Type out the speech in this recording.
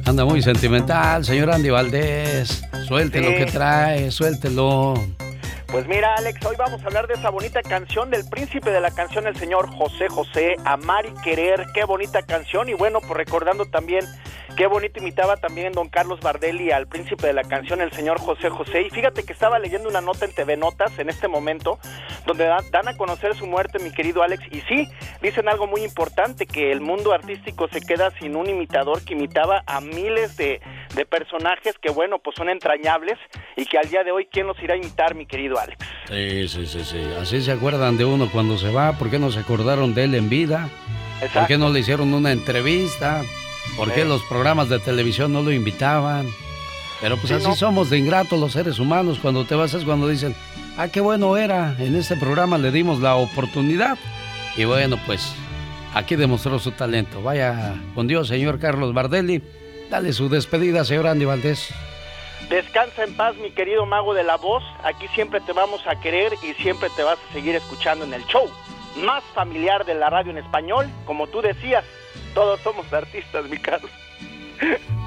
Anda muy sentimental, señor Andy Valdés. Suelte lo que trae, suéltelo. Pues mira, Alex, hoy vamos a hablar de esa bonita canción del príncipe de la canción, el señor José José, Amar y Querer. Qué bonita canción. Y bueno, pues recordando también qué bonito imitaba también don Carlos Bardelli al príncipe de la canción, el señor José José. Y fíjate que estaba leyendo una nota en TV Notas en este momento, donde dan a conocer su muerte, mi querido Alex. Y sí, dicen algo muy importante, que el mundo artístico se queda sin un imitador que imitaba a miles de personajes que, bueno, pues son entrañables, y que al día de hoy, ¿quién los irá a imitar, mi querido Alex? Sí. Así se acuerdan de uno cuando se va. ¿Por qué no se acordaron de él en vida? Exacto. ¿Por qué no le hicieron una entrevista? ¿Por qué los programas de televisión no lo invitaban? Pero pues sí, así somos de ingratos los seres humanos. Cuando te vas es cuando dicen, qué bueno era, en este programa le dimos la oportunidad. Y bueno, pues aquí demostró su talento. Vaya con Dios, señor Carlos Bardelli. Dale su despedida, señor Andy Valdés. Descansa en paz, mi querido mago de la voz. Aquí siempre te vamos a querer y siempre te vas a seguir escuchando en el show más familiar de la radio en español. Como tú decías, todos somos artistas, mi Carlos.